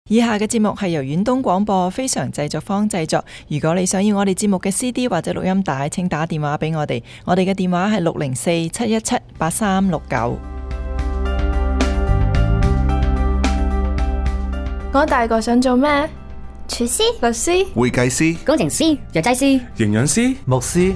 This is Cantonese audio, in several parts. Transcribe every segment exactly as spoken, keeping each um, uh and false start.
以下嘅節目係由遠東廣播非常製作坊製作。如果你想要我哋節目嘅 C D 或者錄音帶，請打電話俾我哋。我哋嘅電話係六零四七一七八三六九。 我大個想做咩？ 廚師、 律師、 會計師、 工程師、藥劑師、 營養師、 牧師。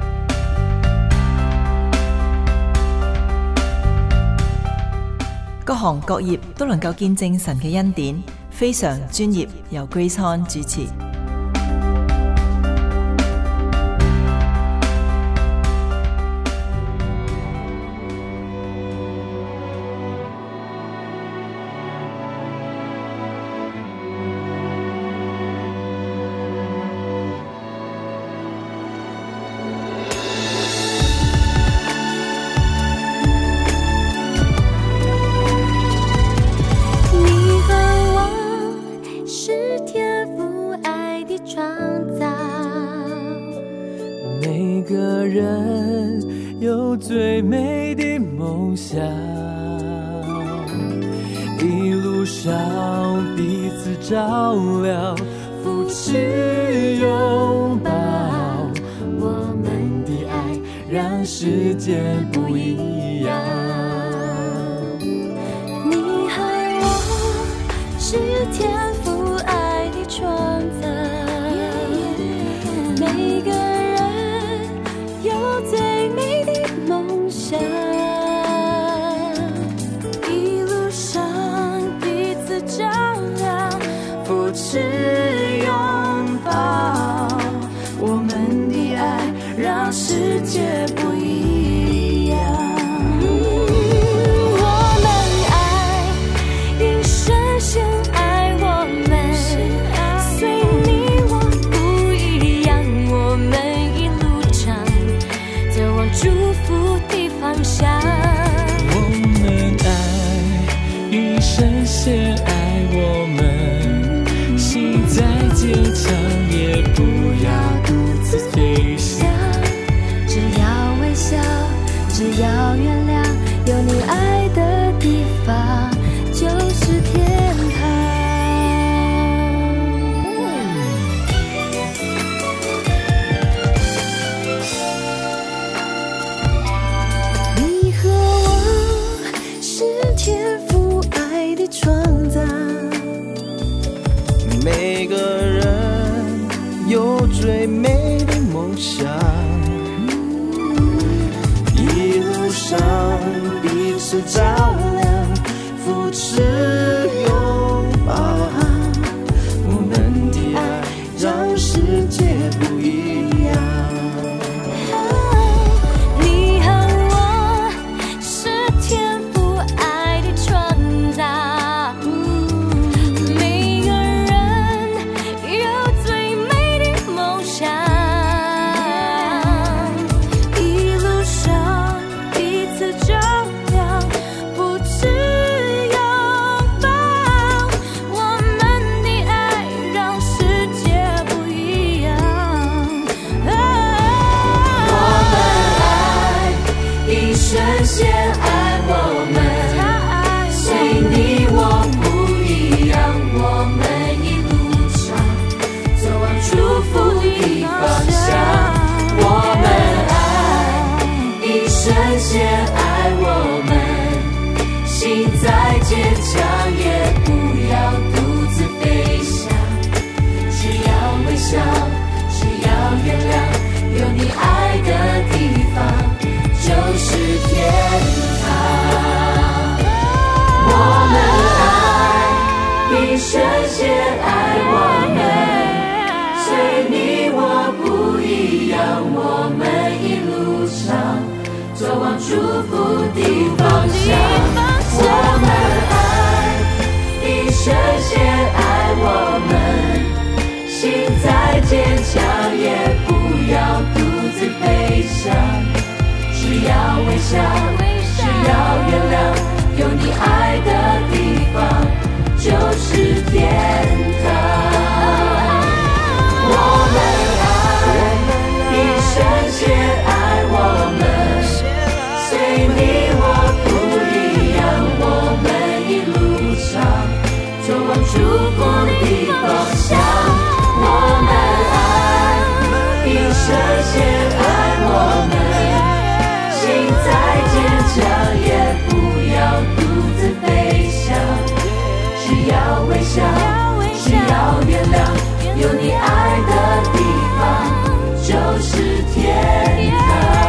各行各業都能夠見證神嘅恩典，非常專業，由 Grace Han 主持。 照亮，扶持拥抱，我们的爱让世界不一样。 你和我是天父爱的创造，每个人有最美的梦想，一路上彼此照亮，扶持拥抱，我们的爱让世界不一样。我们爱，因神先爱我们，随你我不一样，我们一路上走往祝福的方向。 我们爱，因神先爱我们，再坚强也不要独自飞翔， 只要微笑，只要原谅，有你爱的地方就是天堂。你和我是天父爱的创造， 每个人有最美的梦想，一路上彼此照亮，扶持拥抱，我们的爱让世界不一样。 你和我是天父爱的创造，神先爱我们，随你我不一样，我们一路上走往祝福的方向。我们爱，因神先爱我们，心再坚强也不要独自飞翔，只要微笑，只要原谅，有你爱的地方就是天堂。我们爱，因神先爱我们，随你我不一样，我们一路上走往祝福的方向。我们爱，因神先爱我们，心再坚强也不要独自飞翔，只要微笑，只要原谅，有你爱的地方就是天堂。我们爱，因神先爱我们，随你我不一样，我们一路上走往祝福的方向。我们爱，比神先爱我们，心再坚强也不要独自飞翔，只要微笑，只要原谅，有你爱的地方就是天堂。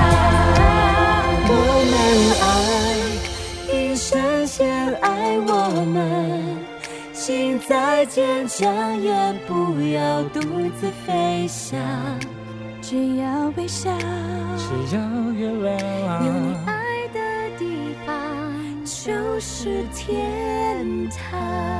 我们爱，比神先爱我们，心再坚强也不要独自飞翔，只要微笑， 只要原谅， 有你爱的地方就是天堂。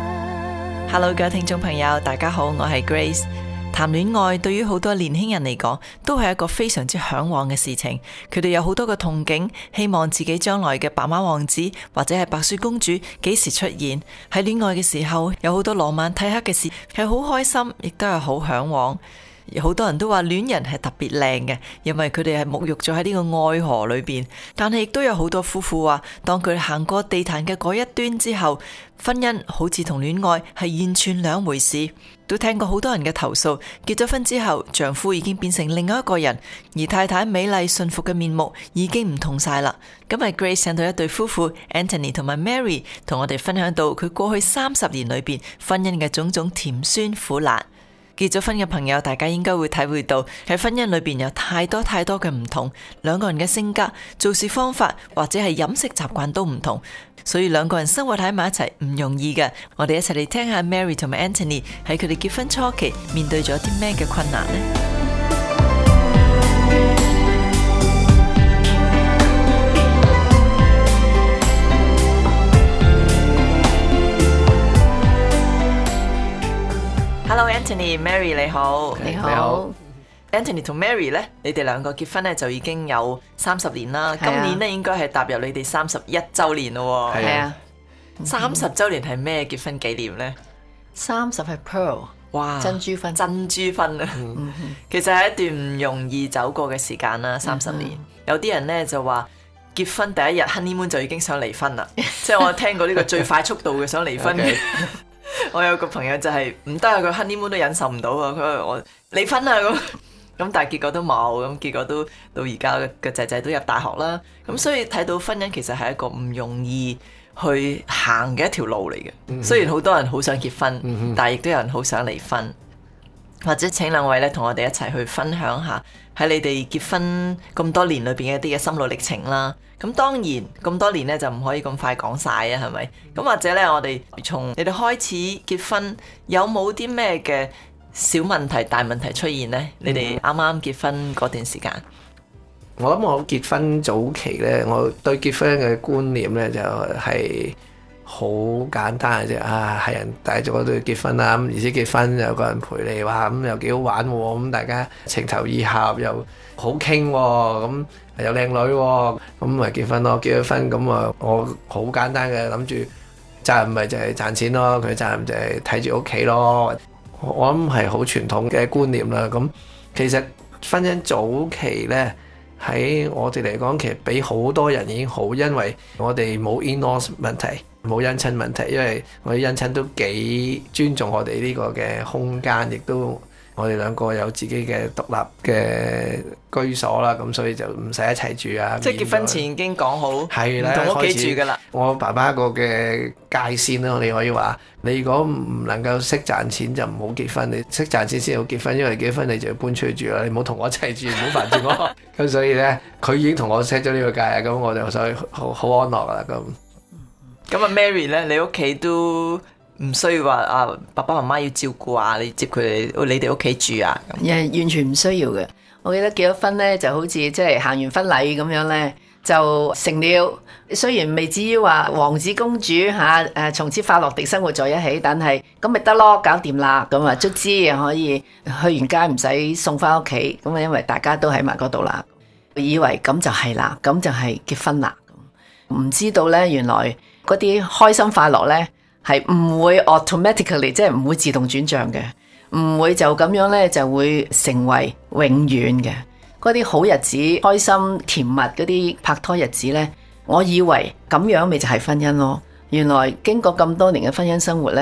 Hello， 各位聽眾朋友，大家好，我係 Grace。談戀愛對於好多年輕人嚟講，都係一個非常之向往嘅事情。佢哋有好多嘅憧憬，希望自己將來嘅白馬王子或者係白雪公主幾時出現。喺戀愛嘅時候，有好多羅曼蒂克嘅事，係好開心，亦都係好向往。好多人都話戀人係特別靚嘅，因為佢哋係沐浴咗喺呢個愛河裏邊。但係亦都有好多夫婦話，當佢哋行過地壇嘅嗰一端之後，婚姻好似同戀愛係完全兩回事。都聽過好多人嘅投訴，結咗婚之後，丈夫已經變成另外一個人，而太太美麗順服嘅面目已經唔同晒啦。今日 Grace 請到一對夫婦 Anthony 同埋 Mary 同我哋分享到佢過去三十年裏邊婚姻嘅種種甜酸苦辣。結咗婚嘅朋友，大家應該會體會到喺婚姻裏邊有太多太多嘅唔同，兩個人嘅性格、做事方法或者係飲食習慣都唔同，所以兩個人生活喺埋一齊唔容易嘅。我哋一齊嚟聽下 Mary 同埋 Anthony 喺佢哋結婚初期面對咗啲咩嘅困難呢？Hello Anthony Mary 你好。 你好。 Anthony 同 Mary 咧，你哋兩個結婚咧就已經有三十年啦。今年咧應該係踏入你哋三十一周年咯。 係啊， 三十周年係咩結婚紀念咧？ 三十係 Pearl， 哇， 珍珠婚， 珍珠婚啊！ 嗯、 其實係一段唔容易走過嘅時間啦，三十年。嗯、有啲人咧就話結婚第一日 honeymoon 就已經想離婚啦，即係我聽過呢個最快速度嘅想離婚嘅。我有個朋友就係唔得啊，佢 honeymoon 都忍受唔到啊，佢話我離婚啊咁，咁但係結果都冇，咁結果都到而家嘅仔仔都入大學啦，咁所以睇到婚姻其實係一個唔容易去行嘅一條路嚟嘅。嗯、雖然好多人好想結婚，嗯、但係亦都有人好想離婚。或者請兩位咧同我哋一齊去分享下喺你哋結婚咁多年裏邊一啲嘅心路歷程啦。咁當然咁多年咧就唔可以咁快講晒啊，係咪？咁或者咧我哋從你哋開始結婚有冇啲咩嘅小問題、大問題出現呢？你哋啱啱結婚嗰段時間， 我諗我結婚早期咧，我對結婚嘅觀念咧就係好簡單嘅啫。啊，係人大咗都要結婚啦，咁而且結婚有個人陪你，哇咁又幾好玩喎，咁大家情投意合又好傾喎，咁又靚女喎，咁咪結婚咯。結咗婚咁啊，我好簡單嘅諗住責任咪就係賺錢咯，佢責任就係睇住屋企咯。我諗係好傳統嘅觀念啦。咁其實婚姻早期呢，喺我哋嚟講，其實比好多人已經好，因為我哋冇 in-laws 問題，冇姻親問題，因為我哋姻親都幾尊重我哋呢個嘅空間，亦都我哋兩個有自己嘅獨立嘅居所啦，咁所以就唔使一齊住啊。 即係結婚前已經講好， 係啦， 同屋企住噶啦。 我爸爸個嘅界線啦，你可以話，你如果唔能夠識賺錢就唔好結婚，你識賺錢先好結婚，因為結婚你就要搬出去住啦，你唔好同我一齊住，唔好煩住我。咁所以咧，佢已經同我 set 咗呢個界啊，咁我就所以好好安樂啦。咁咁啊 Mary 咧，你屋企都唔需要話啊，爸爸媽媽要照顧啊，你接佢哋你哋屋企住啊？ 誒，完全唔需要嘅。我記得結咗婚咧，就好似即係行完婚禮咁樣咧，就成了。雖然未至於話王子公主嚇誒從此快樂地生活在一起，但係咁咪得咯，搞掂啦。咁啊，卒之又可以去完街唔使送翻屋企。咁啊，因為大家都喺埋嗰度啦，以為咁就係啦，咁就係結婚啦。唔知道咧，原來嗰啲開心快樂咧係唔會 automatically 即係唔會自動轉賬嘅，唔會就咁樣咧就會成為永遠嘅。嗰啲好日子、開心甜蜜嗰啲拍拖日子咧，我以為咁樣咪就係婚姻咯。原來經過咁多年嘅婚姻生活咧，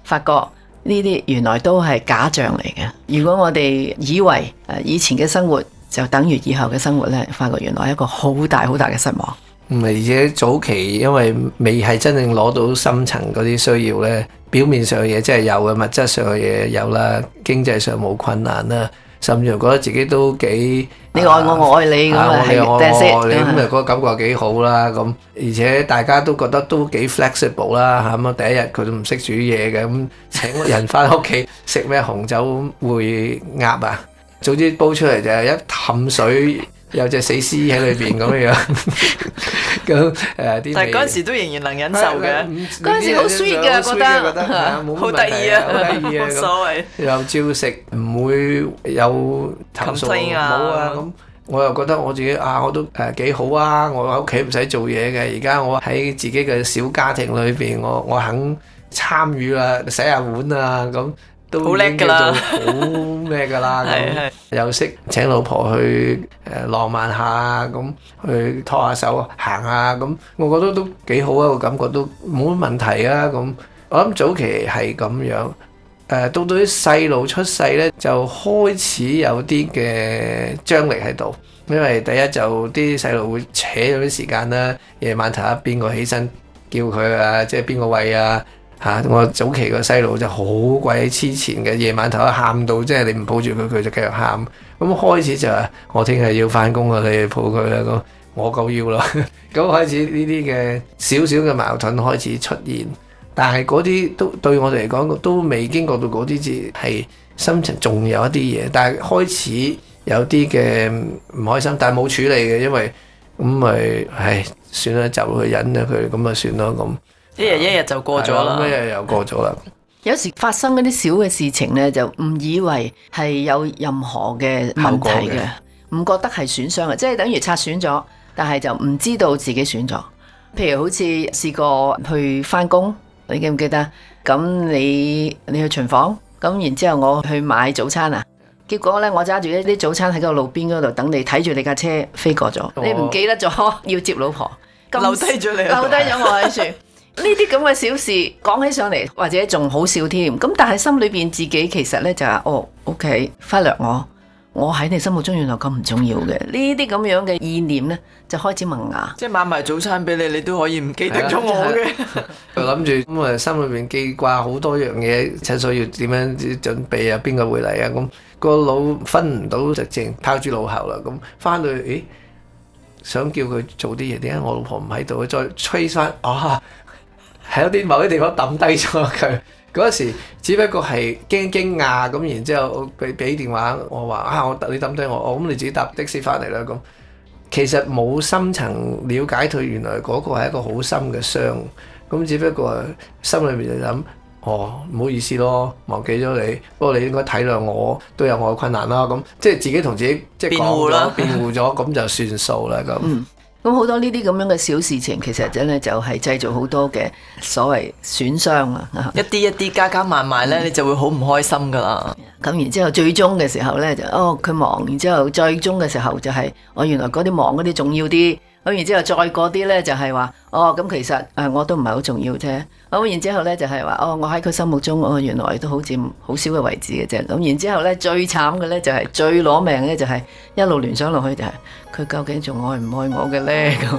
發覺呢啲原來都係假象嚟嘅。如果我哋以為誒以前嘅生活就等於以後嘅生活呢，發覺原來係一個好大好大嘅失望。 而且早期因為未係真正攞到深層嗰啲需要呢，表面上嘅嘢真係有嘅，物質上嘅嘢有啦，經濟上冇困難啦，甚至乎覺得自己都幾你愛我，我愛你咁啊，係我愛我愛你咁啊，嗰個感覺幾好啦咁，而且大家都覺得都幾 flexible 啦嚇，咁啊第一日佢都唔識煮嘢嘅，咁請人翻屋企食咩紅酒燴鴨啊，早知煲出嚟就係一氹水。有隻死屍喺裏邊咁樣，咁誒啲。但係嗰陣時都仍然能忍受嘅， 嗰陣時好 sweet 嘅，覺得好得意啊， 好得意啊， 冇所謂。 又照食，唔會有投訴冇啊咁。我又覺得我自己啊，我都誒幾好啊！我喺屋企唔使做嘢嘅，而家我喺自己嘅小家庭裏邊，我我肯參與啦，洗下碗啊咁。 好叻㗎啦， 好咩㗎啦咁，又識請老婆去誒浪漫下咁，去拖下手行下咁，我覺得都幾好啊，個感覺都冇乜問題啊咁。我諗早期係咁樣，誒到到啲細路出世咧，就開始有啲嘅張力喺度，因為第一就啲細路會扯咗啲時間啦，夜晚睇下邊個起身叫佢啊，即係邊個餵啊。嚇、啊！我早期個細路就好鬼黐纏嘅，夜晚頭一喊到，即係你唔抱住佢，佢就繼續喊。咁開始就係我聽日要翻工啊，你抱佢啦。咁我夠要啦。咁開始呢啲嘅少少嘅矛盾開始出現，但係嗰啲都對我哋嚟講都未經過到嗰啲字係心情，仲有一啲嘢，但係開始有啲嘅唔開心，但係冇處理嘅，因為咁咪唉算啦，就去忍咗佢，咁咪算咯咁。 一日一日就過咗啦， 一日又過咗啦。 有時發生嗰啲小嘅事情呢，就唔以為係有任何嘅問題嘅，唔覺得係損傷嘅，即係等於擦損咗，但係就唔知道自己損咗。譬如好似試過去翻工，你記唔記得？咁你你去巡房，咁然之後我去買早餐啊，結果呢，我揸住一啲早餐喺個路邊嗰度等你，睇住你架車飛過咗，哦、你唔記得咗要接老婆， 留低咗你， 留低咗我喺處。呢啲咁嘅小事講起上嚟，或者仲好笑添。咁但係心裏邊自己其實呢，就係、是、哦 ，OK 忽略我，我喺你心目中原來咁唔重要嘅。呢啲咁樣嘅意念呢，就開始萌芽。 即係買埋早餐俾你，你都可以唔記得咗我嘅。 就諗住咁啊，心裏邊記掛好多樣嘢，趁所要點樣準備啊？邊個會嚟啊？咁、個腦分唔到，就淨拋諸腦後啦。咁翻到去，咦？想叫佢做啲嘢，點解我老婆唔喺度？再吹翻啊！喺一啲某啲地方抌低咗佢，嗰時只不過係驚驚訝咁，然之後俾俾電話我話啊，我你抌低我，我咁你自己搭的士翻嚟啦咁。其實冇深層了解佢，原來嗰個係一個好深嘅傷，咁只不過心裏面就諗，哦唔好意思咯，忘記咗你，不過你應該體諒我，都有我嘅困難啦。咁即係自己同自己即係講咗辯護咗，咁就算數啦咁。 嗯咁好多呢啲咁樣嘅小事情，其實真係就係製造好多嘅所謂損傷啊！ 一啲一啲加加埋埋咧，嗯、你就會好唔開心噶啦。 咁然之後最終嘅時候咧，就哦佢忙，然之後最終嘅時候就係、是、我、哦、原來嗰啲忙嗰啲重要啲。咁然之後再嗰啲咧就係話，哦咁其實誒、呃、我都唔係好重要啫。咁然之後咧就係話，哦我喺佢心目中，我、哦、原來都好似好少嘅位置嘅啫。咁然之後咧最慘嘅咧就係、是、最攞命咧就係一路聯想落去就係、是、佢究竟仲愛唔愛我嘅咧咁。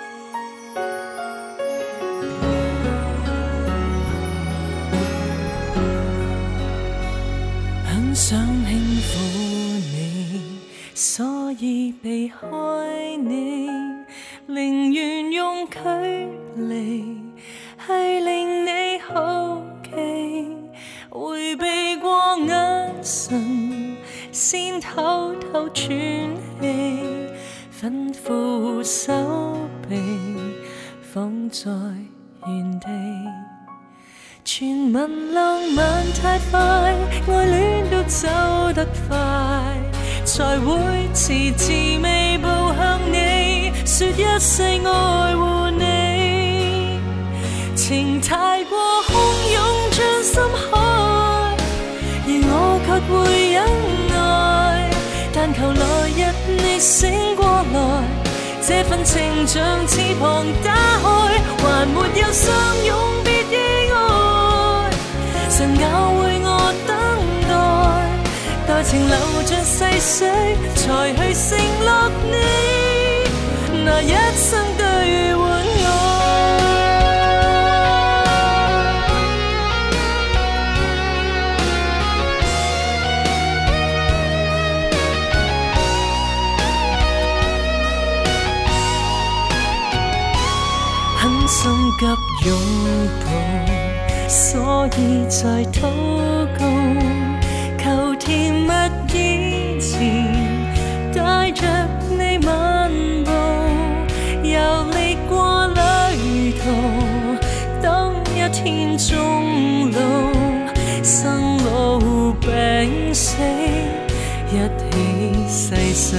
很想輕撫你，所以避開你，寧願用距離，係令你好奇，迴避過眼神，先偷偷喘氣，吩咐手臂放在原地。傳聞浪漫太快，愛戀都走得快，才會遲遲未步向你，說一世愛護你。情太過洶湧像深海，而我卻會忍耐，但求來日你醒過來，這份情像翅膀打開，還沒有相擁別意外。 神教會我等待，待情流像逝水，才去承諾你那一生對換愛。很心急擁抱，所以在禱告，求甜蜜以前帶着你漫步，遊歷過旅途，當一天終老，生老病死一起細數，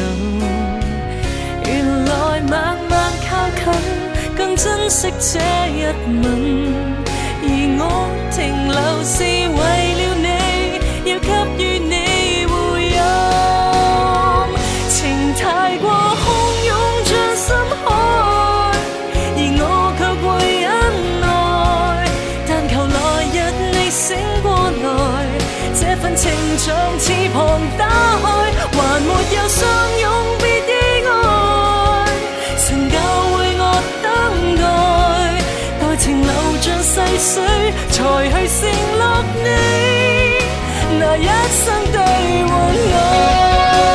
原來慢慢靠近更珍惜這一吻，而我停留是為了你，要給予你回音。情太過洶湧像深海，而我卻會忍耐，但求來日你醒過來，這份情像翅膀打開，還沒有相擁別意外，神教會我等待，待情流像逝水，才去承諾你那一生對換愛。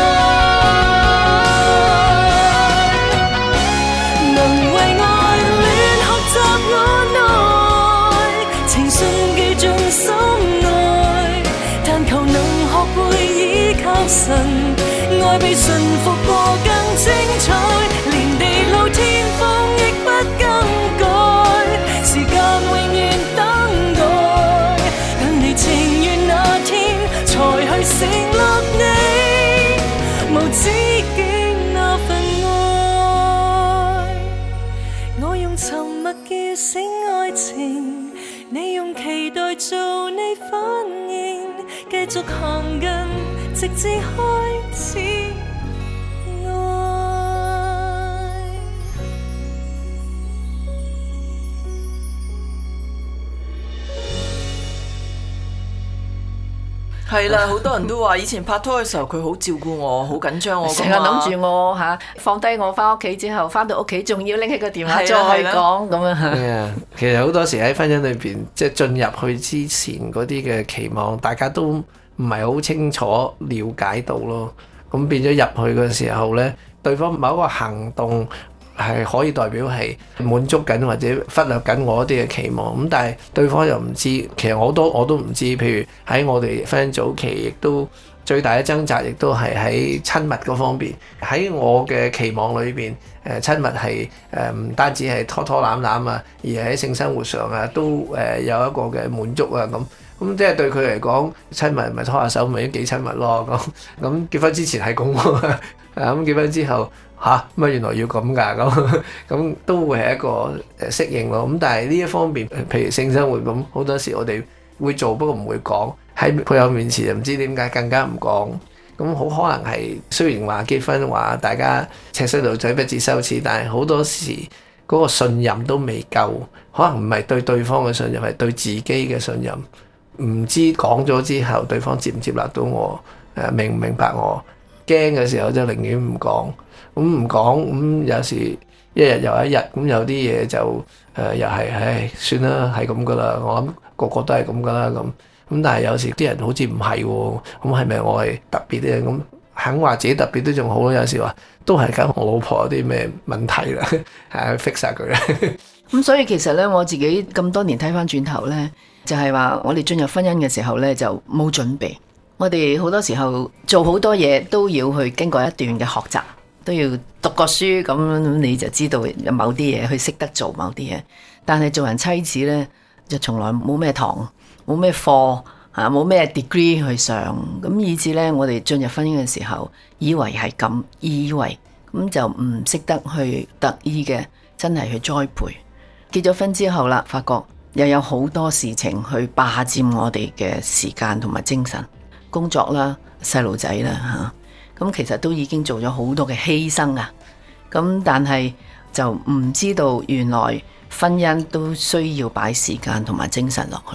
能為愛戀學習我愛，情信記進心內，但求能學會依靠神，愛被馴服過更精彩，連地老天荒亦不更改，時間永遠等待，等你情願那天才去承諾你無止境那份愛。我用沉默叫醒愛情，你用期待做你反應，繼續行近直至開始係啦，好多人都話以前拍拖嘅時候佢好照顧我，好緊張我， 成日諗住我嚇放低我翻屋企之後，翻到屋企仲要拎起個電話再講咁樣嚇。 係啊，其實好多時喺婚姻裏邊，即係進入去之前嗰啲嘅期望，大家都唔係好清楚了解到咯。咁變咗入去嘅時候呢，對方某一個行動係可以代表係滿足緊或者忽略緊我啲嘅期望，咁但係對方又唔知，其實我都我都唔知。譬如喺我哋婚姻早期，亦都最大嘅掙扎，亦都係喺親密嗰方面。喺我嘅期望裏邊，誒親密係誒唔單止係拖拖攬攬啊，而係喺性生活上啊都誒有一個嘅滿足啊咁。咁即係對佢嚟講，親密咪拖下手咪都幾親密咯咁。咁結婚之前係咁喎，啊咁結婚之後嚇乜原來要咁㗎咁，咁都會係一個誒適應咯。咁但係呢一方面，譬如性生活咁，好多時我哋會做，不過唔會講。喺配偶面前又唔知點解更加唔講。咁好可能係雖然話結婚話大家赤身露體不知羞恥，但係好多時嗰個信任都未夠，可能唔係對對方嘅信任，係對自己嘅信任。唔知講咗之後，對方接唔接納到我？誒明唔明白我？驚嘅時候就寧願唔講。咁唔講咁有時一日又一日，咁有啲嘢就誒、呃、又係唉算啦，係咁噶啦。我諗個個都係咁噶啦咁。咁但係有時啲人好似唔係喎，咁係咪我係特別咧？咁肯話自己特別都仲好咯。有時話都係緊我老婆有啲咩問題啦，係 fix 晒佢啦。 咁所以其實咧，我自己咁多年睇翻轉頭咧，就係話我哋進入婚姻嘅時候咧，就冇準備。我哋好多時候做好多嘢都要去經過一段嘅學習，都要讀過書，咁你就知道有某啲嘢去識得做某啲嘢。但係做人妻子咧，就從來冇咩堂，冇咩課嚇，冇咩 degree 去上，咁以至咧我哋進入婚姻嘅時候，以為係咁，以為咁就唔識得去特意嘅真係去栽培。結咗婚之後啦，發覺又有好多事情去霸佔我哋嘅時間同埋精神，工作啦、細路仔啦嚇，咁其實都已經做咗好多嘅犧牲啊。咁但係就唔知道原來婚姻都需要擺時間同埋精神落去。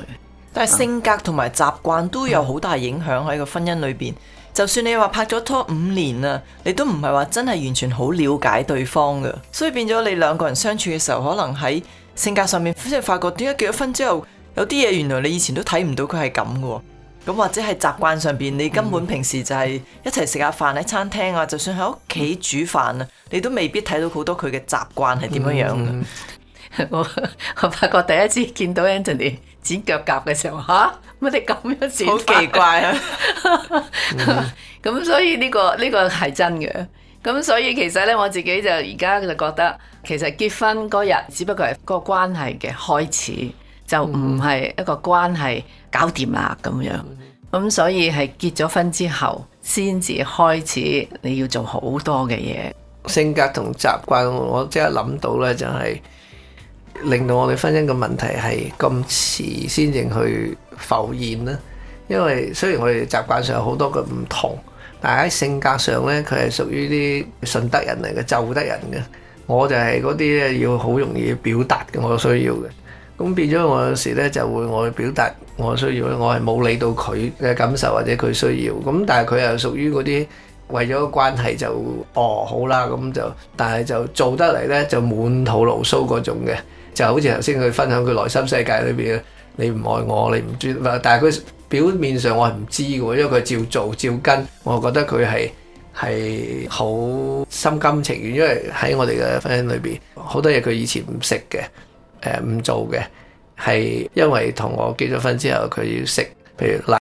但係性格同埋習慣都有好大影響喺個婚姻裏邊。就算你話拍咗拖五年啊，你都唔係話真係完全好了解對方㗎，所以變咗你兩個人相處嘅時候，可能喺性格上面即係發覺點解結咗婚之後有啲嘢原來你以前都睇唔到佢係咁嘅。咁或者係習慣上邊，你根本平時就係一齊食下飯喺餐廳啊，就算喺屋企煮飯啊，你都未必睇到好多佢嘅習慣係點樣樣嘅。 嗯我我發覺第一次見到 Anthony 剪腳甲嘅時候，吓乜你咁樣剪？ 好奇怪啊！ 咁所以呢、這個呢、這個係真嘅。咁所以其實咧，我自己就而家就覺得，其實結婚嗰日只不過係個關係嘅開始，就唔係一個關係搞掂啦咁樣。咁所以係結咗婚之後，先至開始你要做好多嘅嘢。 性格同習慣，我即刻諗到咧，就係令到我哋婚姻嘅問題係咁遲先至去浮現啦。因為雖然我哋習慣上有好多嘅唔同，但係喺性格上咧，佢係屬於啲順德人嚟嘅，就得人嘅。我就係嗰啲咧要好容易表達嘅，我需要嘅。咁變咗我有時咧就會我去表達我需要咧，我係冇理到佢嘅感受或者佢需要。咁但係佢又屬於嗰啲為咗個關係就哦好啦咁就，但係就做得嚟咧就滿肚牢騷嗰種嘅，就好似頭先佢分享佢內心世界裏邊，你唔愛我，你唔專，但係佢表面上我係唔知嘅，因為佢照做照跟，我覺得佢係係好心甘情願，因為喺我哋嘅婚姻裏邊好多嘢佢以前唔識嘅。誒唔做嘅係因為同我結咗婚之後佢要識，譬如